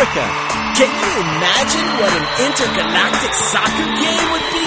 America. Can you imagine what an intergalactic soccer game would be?